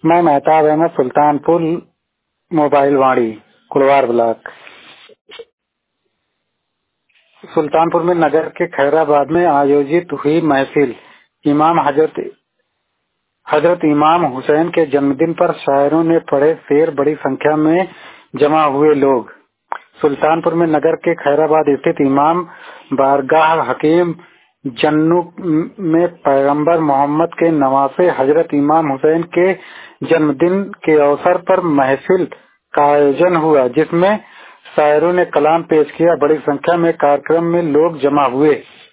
मैं Mehtab Ahmad, Sultanpur mobile Vani, Kudwar block. Sultanpur में नगर के खैराबाद में आयोजित हुई महफिल। इमाम हजरत इमाम हुसैन के जन्मदिन पर शायरों ने पढ़े शेर, बड़ी संख्या में जमा हुए लोग। सुल्तानपुर में नगर के खैराबाद स्थित इमाम बारगाह हकीम जन्नू में पैगंबर मोहम्मद के नवासे हजरत इमाम हुसैन के जन्मदिन के अवसर पर महफिल का आयोजन हुआ, जिसमें शायरों ने कलाम पेश किया। बड़ी संख्या में कार्यक्रम में लोग जमा हुए।